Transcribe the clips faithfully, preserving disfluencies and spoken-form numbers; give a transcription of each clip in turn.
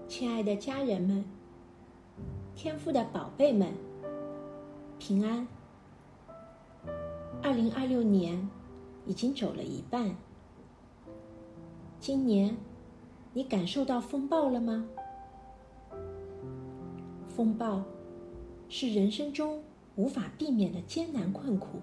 亲爱的家人们，天父的宝贝们，平安。二零二六年已经走了一半，今年你感受到风暴了吗？风暴是人生中无法避免的艰难困苦，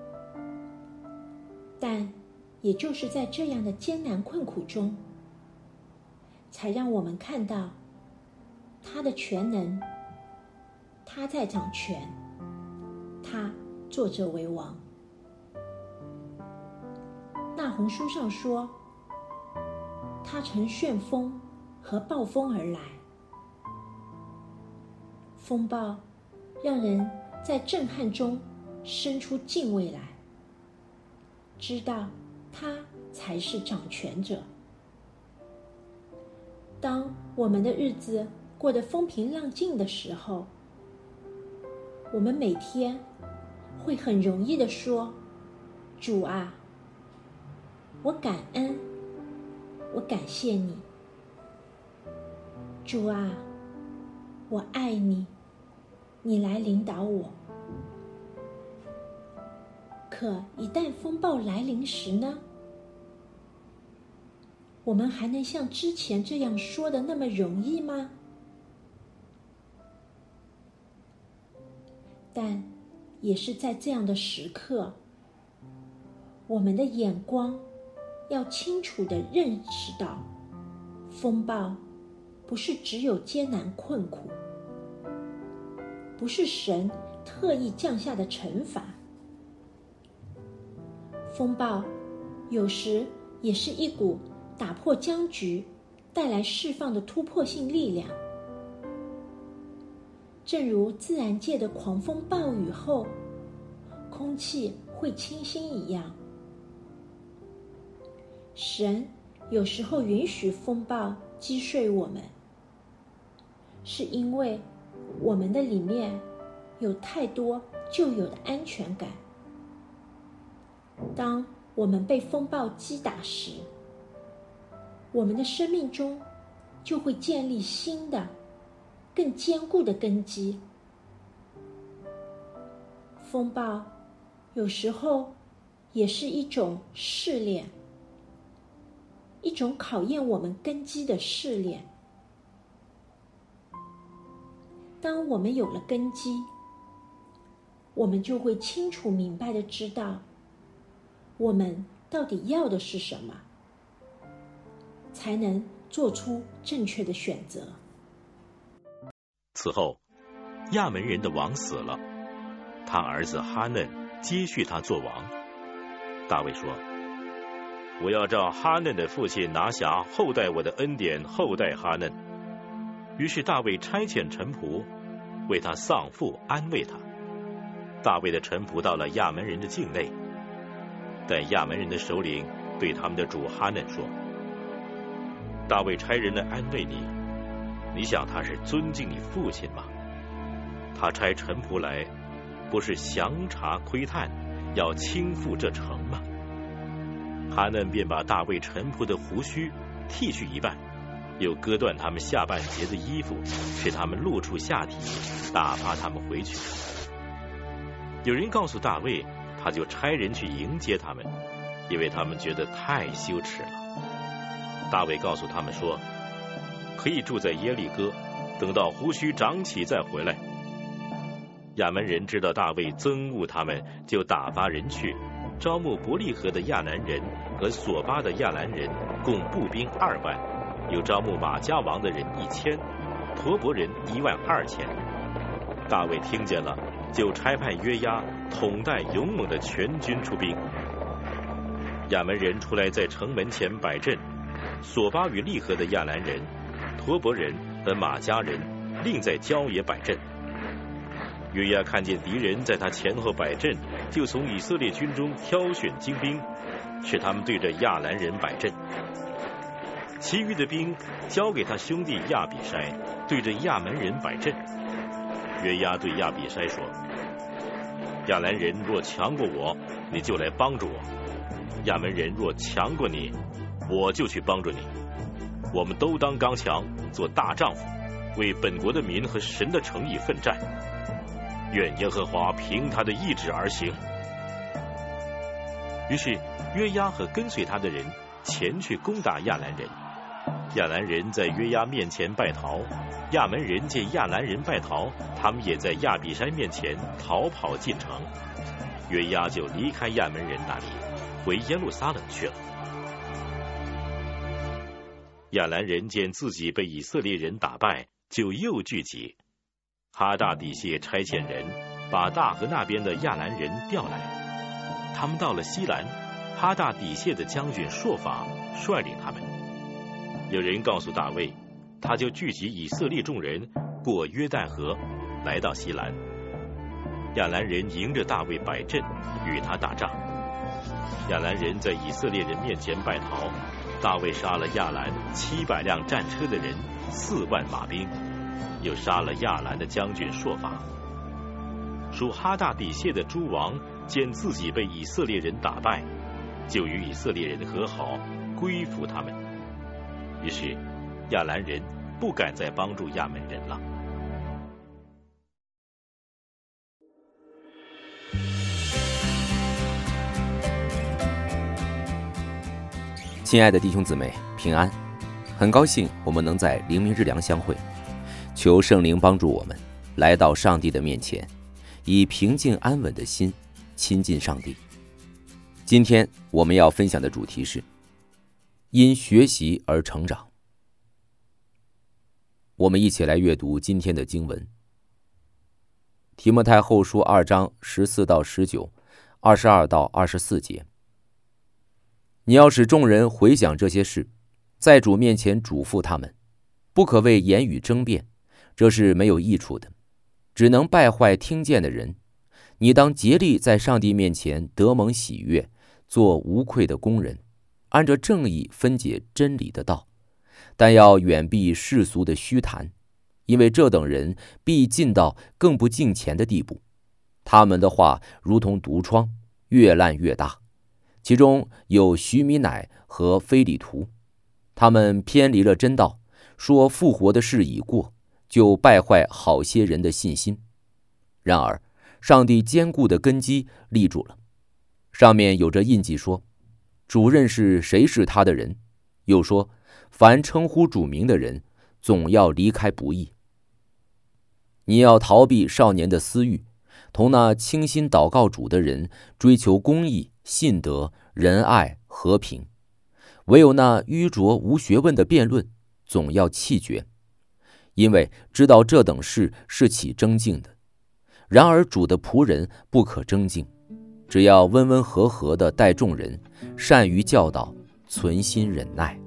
但也就是在这样的艰难困苦中，才让我们看到他的全能，他在掌权，他坐着为王。那鸿书上说，他乘旋风和暴风而来。风暴让人在震撼中生出敬畏来，知道他才是掌权者。当我们的日子过得风平浪静的时候，我们每天会很容易地说，主啊，我感恩，我感谢你。主啊，我爱你，你来领导我。可一旦风暴来临时呢？我们还能像之前这样说的那么容易吗？但也是在这样的时刻，我们的眼光要清楚地认识到，风暴不是只有艰难困苦，不是神特意降下的惩罚。风暴有时也是一股打破僵局、带来释放的突破性力量。正如自然界的狂风暴雨后，空气会清新一样，神有时候允许风暴击碎我们，是因为我们的里面有太多旧有的安全感。当我们被风暴击打时，我们的生命中就会建立新的更坚固的根基。风暴有时候也是一种试炼，一种考验我们根基的试炼。当我们有了根基，我们就会清楚明白地知道，我们到底要的是什么，才能做出正确的选择。 此后，亚门人的王死了，他儿子哈嫩接续他做王。大卫说，我要照哈嫩的父亲拿辖后代我的恩典后代哈嫩。于是大卫差遣臣仆为他丧父安慰他。大卫的臣仆到了亚门人的境内，但亚门人的首领对他们的主哈嫩说，大卫差人来安慰你，你想他是尊敬你父亲吗？他差臣仆来，不是详查窥探，要倾覆这城吗？哈嫩便把大卫臣仆的胡须剃去一半，又割断他们下半截的衣服，使他们露出下体，打发他们回去。有人告诉大卫，他就差人去迎接他们，因为他们觉得太羞耻了。大卫告诉他们说，可以住在耶利哥，等到胡须长起再回来。亚门人知道大卫憎恶他们，就打发人去招募伯利河的亚兰人和索巴的亚兰人，共步兵二万，又招募马加王的人一千，陀伯人一万二千。大卫听见了，就差派约押统带勇猛的全军出兵。亚门人出来在城门前摆阵，索巴与利河的亚兰人、陀伯人和马加人另在郊野摆阵。约押看见敌人在他前后摆阵，就从以色列军中挑选精兵，使他们对着亚兰人摆阵。其余的兵交给他兄弟亚比筛，对着亚门人摆阵。约押对亚比筛说，亚兰人若强过我，你就来帮助我；亚门人若强过你，我就去帮助你。我们都当刚强， 做大丈夫，为本国的民和神的诚意奋战。愿耶和华凭他的意志而行。于是约押和跟随他的人前去攻打亚兰人。亚兰人在约押面前败逃，亚门人见亚兰人败逃，他们也在亚比山面前逃跑进城。约押就离开亚门人那里，回耶路撒冷去了。亚兰人见自己被以色列人打败，就又聚集。哈大底谢差遣人把大河那边的亚兰人调来，他们到了西兰，哈大底谢的将军朔法率领他们。有人告诉大卫，他就聚集以色列众人过约旦河，来到西兰。亚兰人迎着大卫摆阵，与他打仗。亚兰人在以色列人面前败逃，大卫杀了亚兰七百辆战车的人，四万马兵，又杀了亚兰的将军朔法。属哈大底谢的诸王见自己被以色列人打败，就与以色列人和好，归服他们。于是亚兰人不敢再帮助亚门人了。 亲爱的弟兄姊妹，平安！很高兴我们能在灵明日粮相会，求圣灵帮助我们来到上帝的面前，以平静安稳的心亲近上帝。今天我们要分享的主题是因学习而成长。我们一起来阅读今天的经文，提摩太后书二章十四到十九，二十二到二十四节。你要使众人回想这些事，在主面前嘱咐他们，不可为言语争辩，这是没有益处的，只能败坏听见的人。你当竭力在上帝面前得蒙喜悦，做无愧的工人，按着正义分解真理的道，但要远避世俗的虚谈，因为这等人必进到更不敬虔的地步。他们的话如同毒疮，越烂越大，其中有许米乃和非里图，他们偏离了真道，说复活的事已过，就败坏好些人的信心。然而上帝坚固的根基立住了，上面有着印记说，主认识谁是他的人，又说凡称呼主名的人总要离开不义。你要逃避少年的私欲，同那倾心祷告主的人追求公义、信德、仁爱、和平。唯有那愚拙无学问的辩论总要弃绝，因为知道这等事是起争竞的。然而主的仆人不可争竞，只要温温和和地待众人，善于教导，存心忍耐。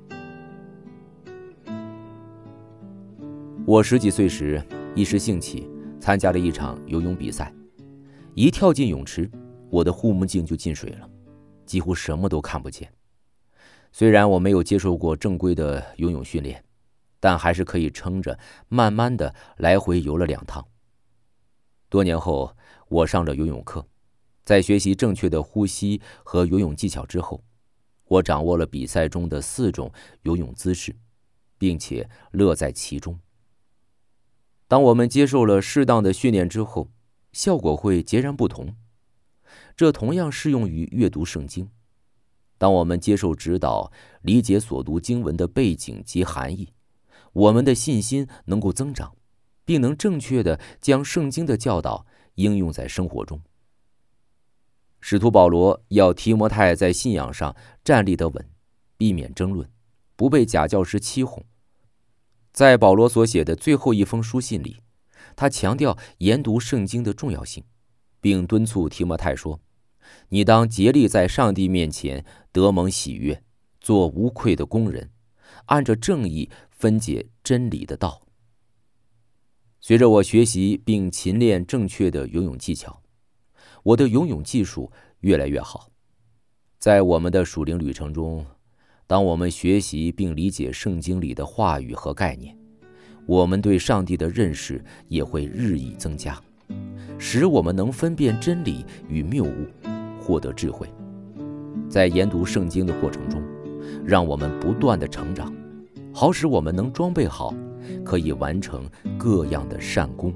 我十几岁时一时兴起参加了一场游泳比赛，一跳进泳池，我的护目镜就进水了，几乎什么都看不见。虽然我没有接受过正规的游泳训练，但还是可以撑着慢慢的来回游了两趟。多年后我上了游泳课，在学习正确的呼吸和游泳技巧之后，我掌握了比赛中的四种游泳姿势，并且乐在其中。当我们接受了适当的训练之后，效果会截然不同。这同样适用于阅读圣经。当我们接受指导，理解所读经文的背景及含义，我们的信心能够增长，并能正确地将圣经的教导应用在生活中。使徒保罗要提摩太在信仰上站立得稳，避免争论，不被假教师欺哄。在保罗所写的最后一封书信里，他强调研读圣经的重要性，并敦促提摩太说，你当竭力在上帝面前得蒙喜悦，做无愧的工人，按着正义分解真理的道。随着我学习并勤练正确的游泳技巧，我的游泳技术越来越好。在我们的属灵旅程中，当我们学习并理解圣经里的话语和概念，我们对上帝的认识也会日益增加，使我们能分辨真理与谬误，获得智慧。在研读圣经的过程中，让我们不断地成长， 好使我们能装备好，可以完成各样的善功。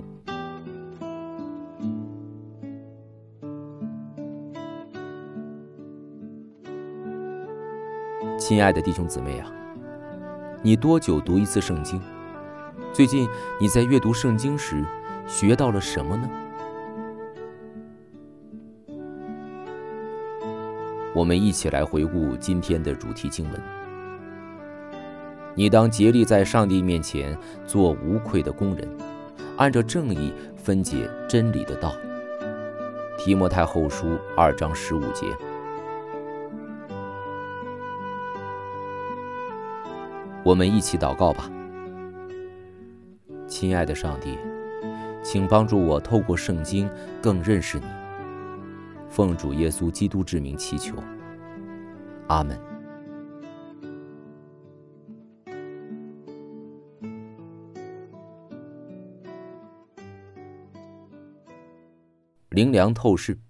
亲爱的弟兄姊妹啊，你多久读一次圣经？最近你在阅读圣经时学到了什么呢？我们一起来回顾今天的主题经文。你当竭力在上帝面前做无愧的工人，按照正义分解真理的道。提摩太后书二章十五节。我们一起祷告吧。亲爱的上帝，请帮助我透过圣经更认识你。奉主耶稣基督之名祈求，阿们。灵粮透视。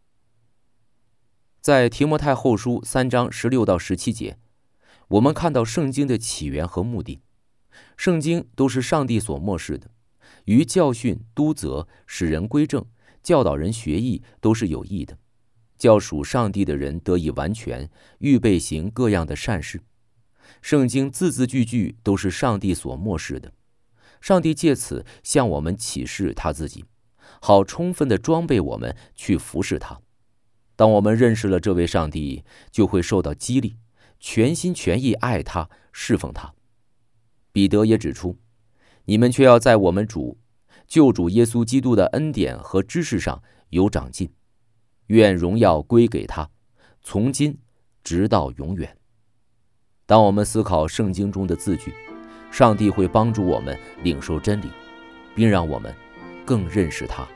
在提摩太后书三章十六到十七节，我们看到圣经的起源和目的。圣经都是上帝所默示的，于教训、督责、使人归正、教导人学艺都是有益的，叫属上帝的人得以完全，预备行各样的善事。圣经字字句句都是上帝所默示的，上帝借此向我们启示他自己，好充分地装备我们去服侍他。当我们认识了这位上帝，就会受到激励，全心全意爱他，侍奉他。彼得也指出，你们却要在我们主救主耶稣基督的恩典和知识上有长进，愿荣耀归给他，从今直到永远。当我们思考圣经中的字句，上帝会帮助我们领受真理，并让我们更认识他。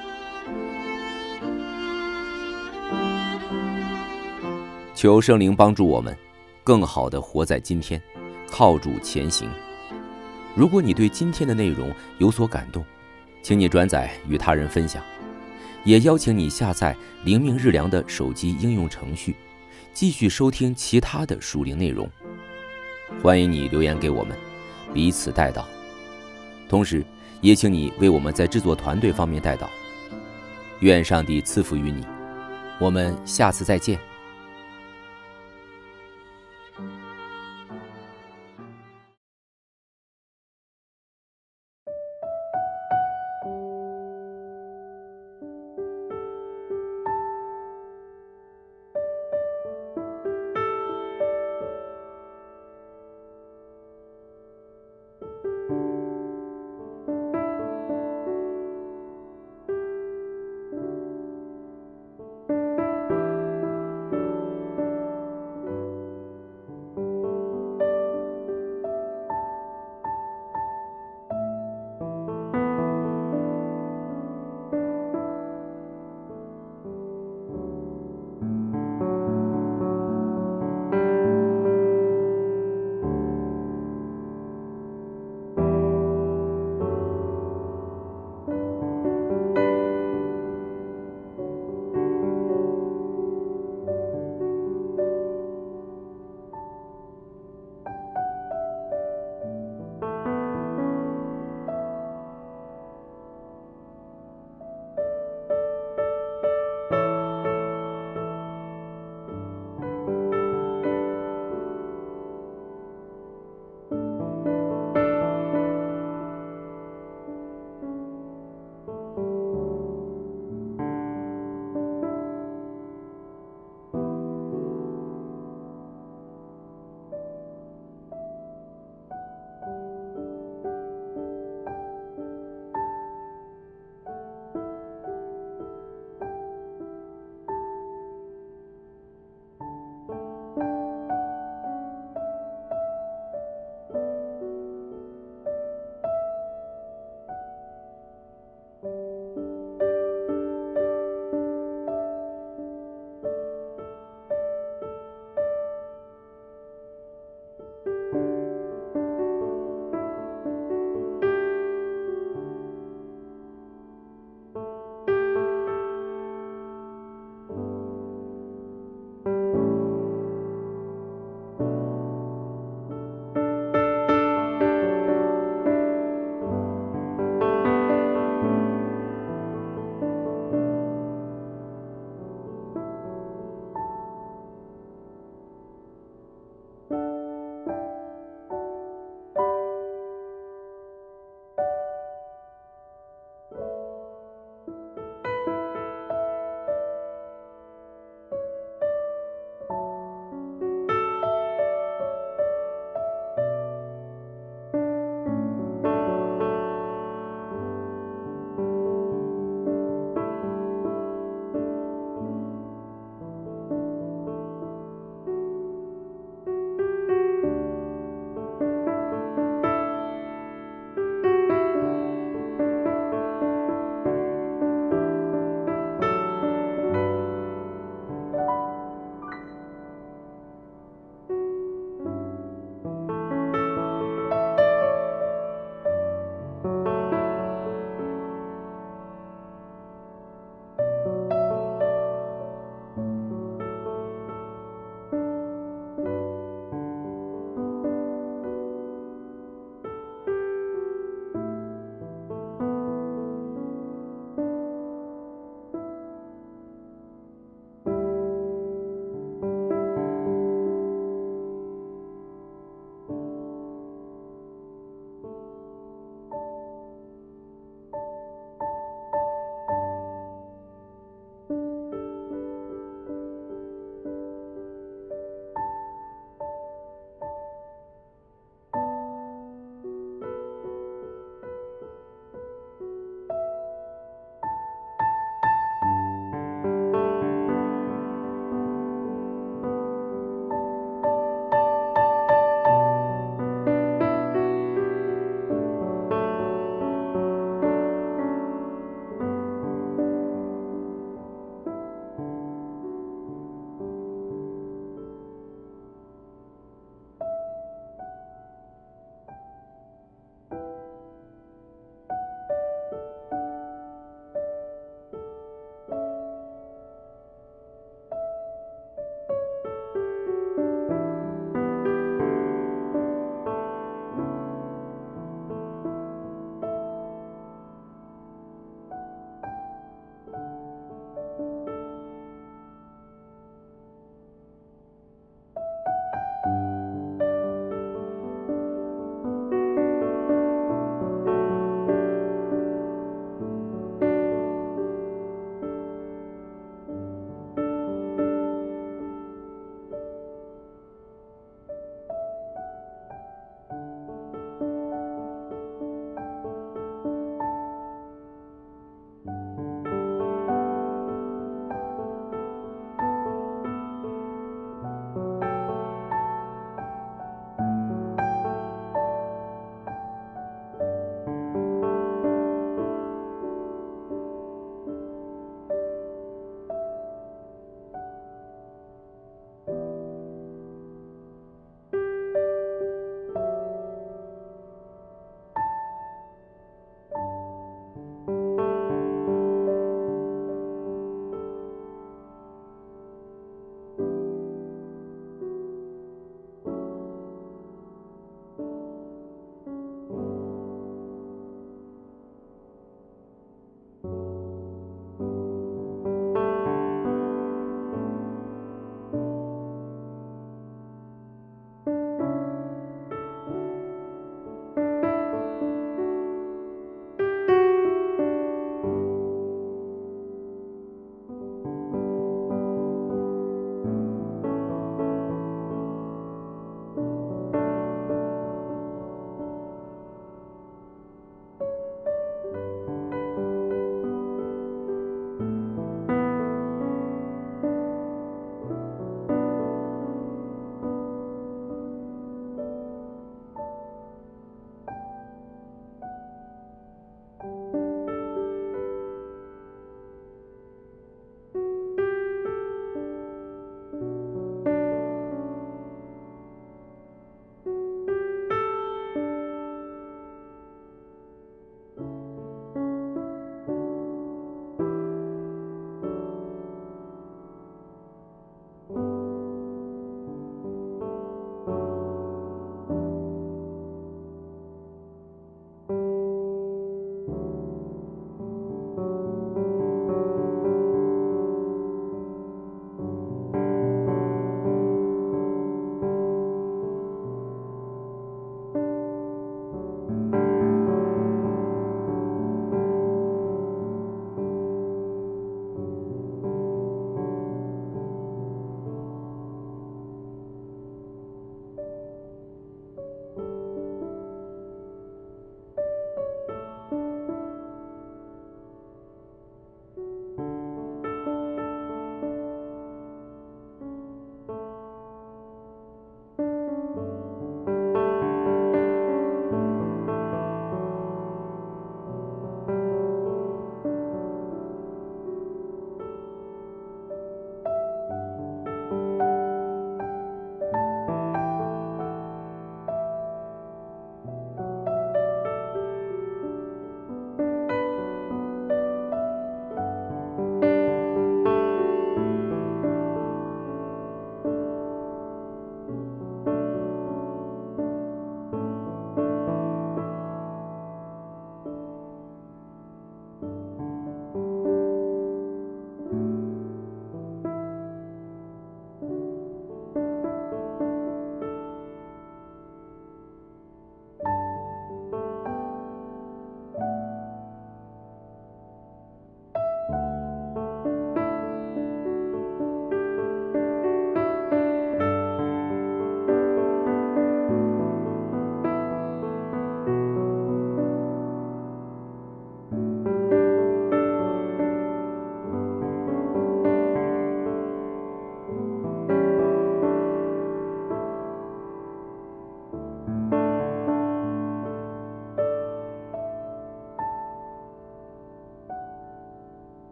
求圣灵帮助我们更好地活在今天，靠主前行。如果你对今天的内容有所感动，请你转载与他人分享，也邀请你下载灵命日粮的手机应用程序，继续收听其他的属灵内容。欢迎你留言给我们，彼此代祷。同时也请你为我们在制作团队方面代祷。愿上帝赐福于你，我们下次再见。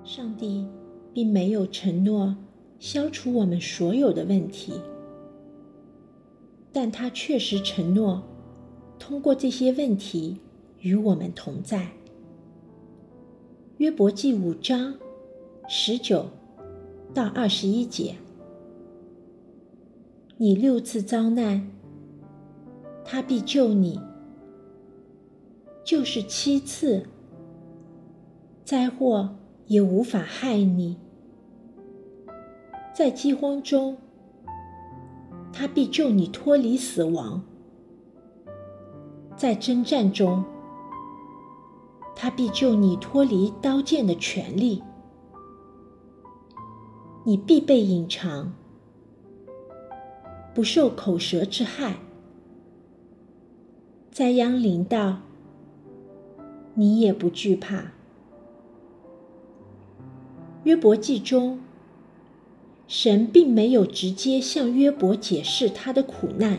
上帝并没有承诺消除我们所有的问题，但他确实承诺通过这些问题与我们同在。约伯记五章十九到二十一节，你六次遭难，他必救你；就是七次，灾祸也无法害你。在饥荒中，他必救你脱离死亡；在征战中，他必救你脱离刀剑的权利。你必被隐藏，不受口舌之害。灾殃临到，你也不惧怕。约伯记中，神并没有直接向约伯解释他的苦难，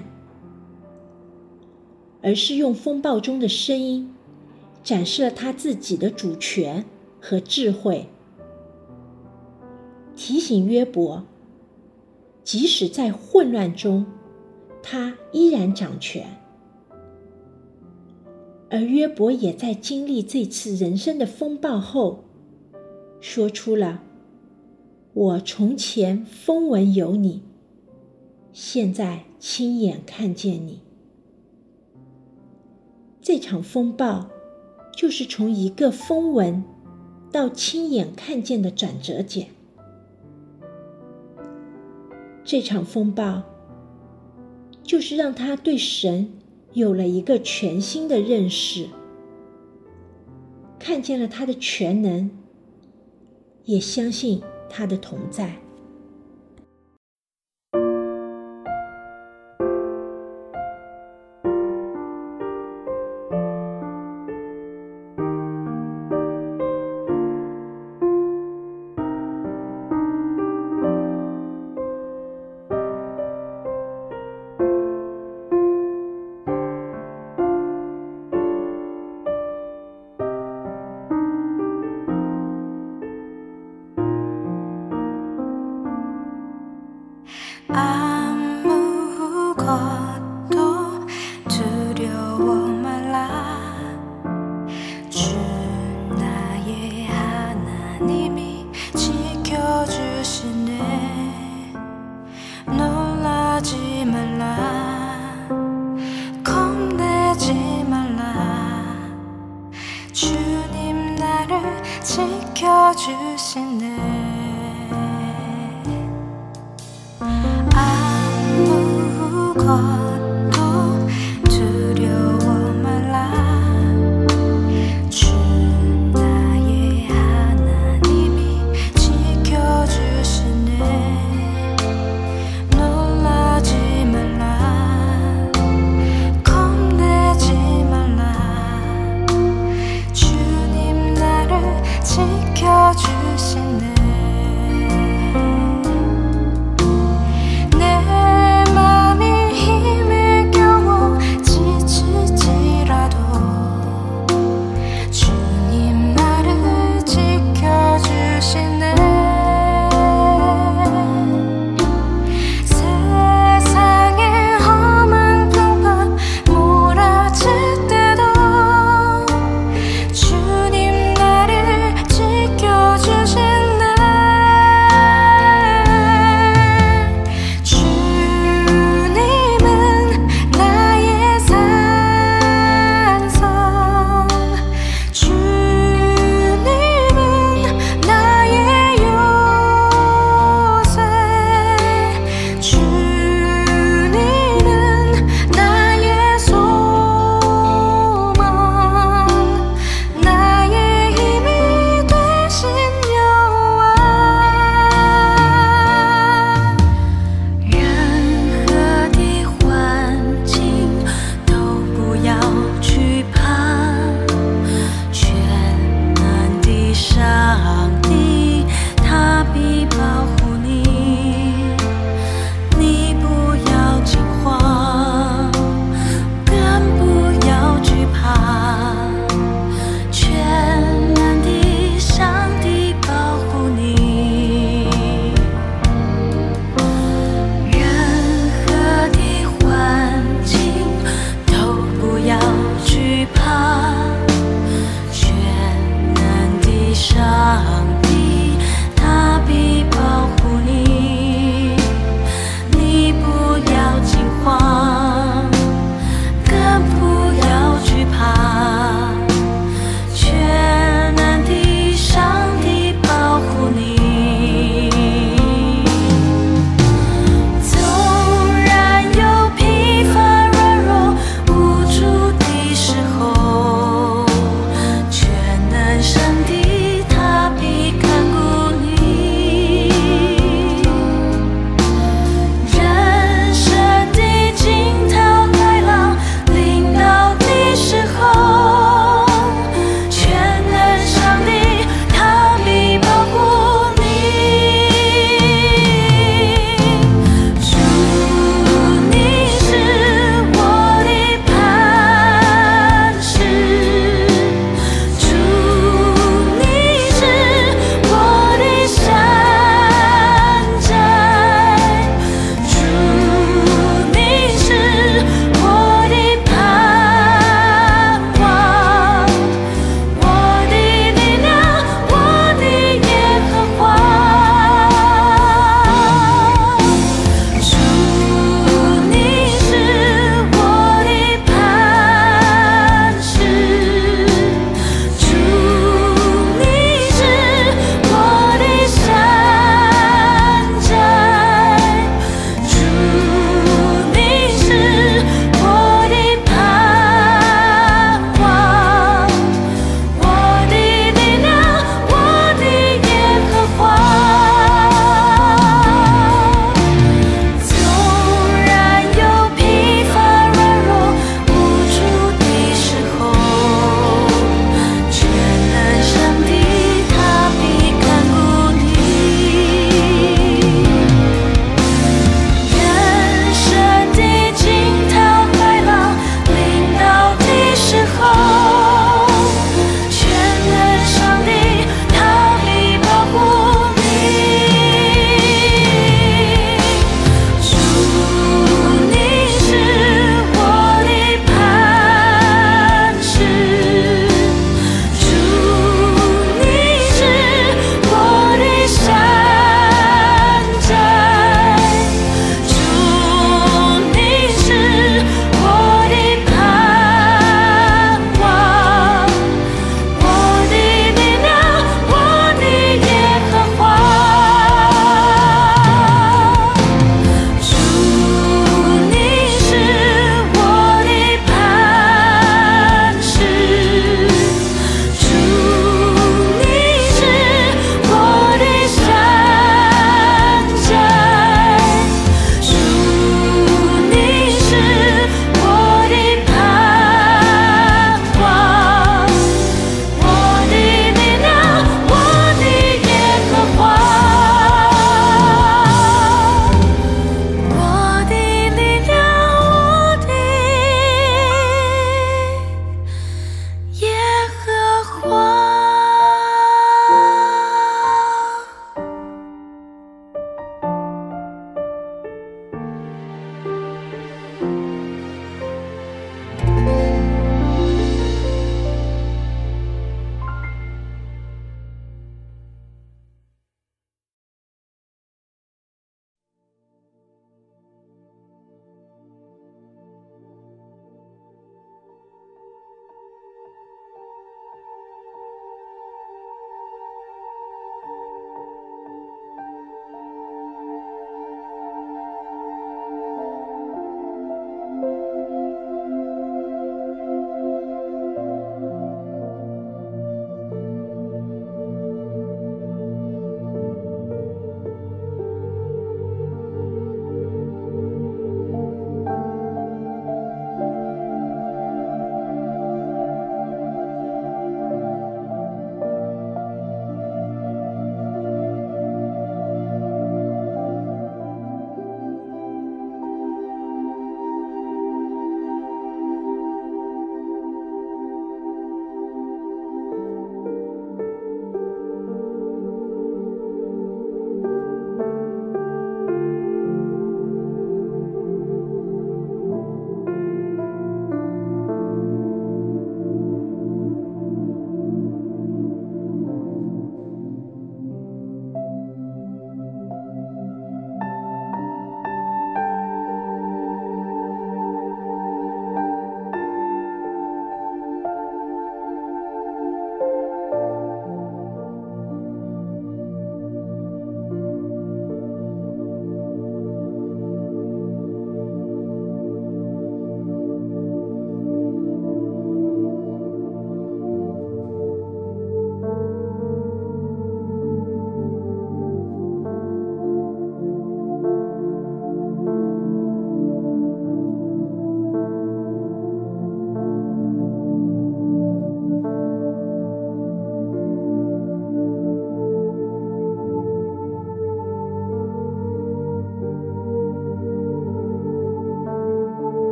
而是用风暴中的声音展示了他自己的主权和智慧，提醒约伯，即使在混乱中，他依然掌权。而约伯也在经历这次人生的风暴后，说出了我从前风闻有你，现在亲眼看见你。这场风暴就是从一个风闻到亲眼看见的转折点。这场风暴就是让他对神有了一个全新的认识，看见了他的全能，也相信他的同在。 지켜주시네 아무것도 두려워 말라 주 나의 하나님이 지켜주시네 놀라지 말라 겁내지 말라 주님 나를 지켜주시네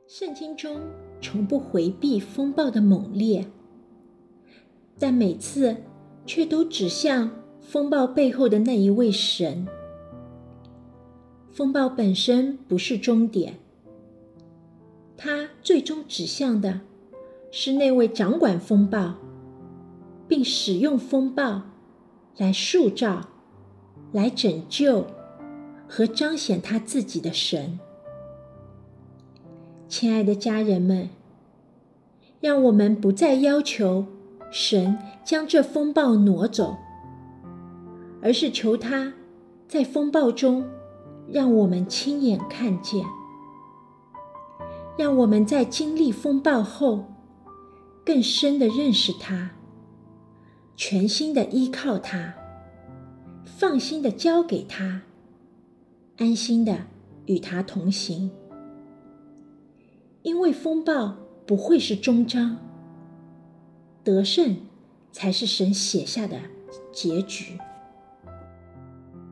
圣经中从不回避风暴的猛烈，但每次却都指向风暴背后的那一位神。风暴本身不是终点，它最终指向的是那位掌管风暴，并使用风暴来塑造、来拯救和彰显他自己的神。亲爱的家人们，让我们不再要求神将这风暴挪走，而是求他在风暴中让我们亲眼看见，让我们在经历风暴后更深地认识他，全心地依靠他，放心地交给他，安心地与他同行。因为风暴不会是终章，得胜才是神写下的结局。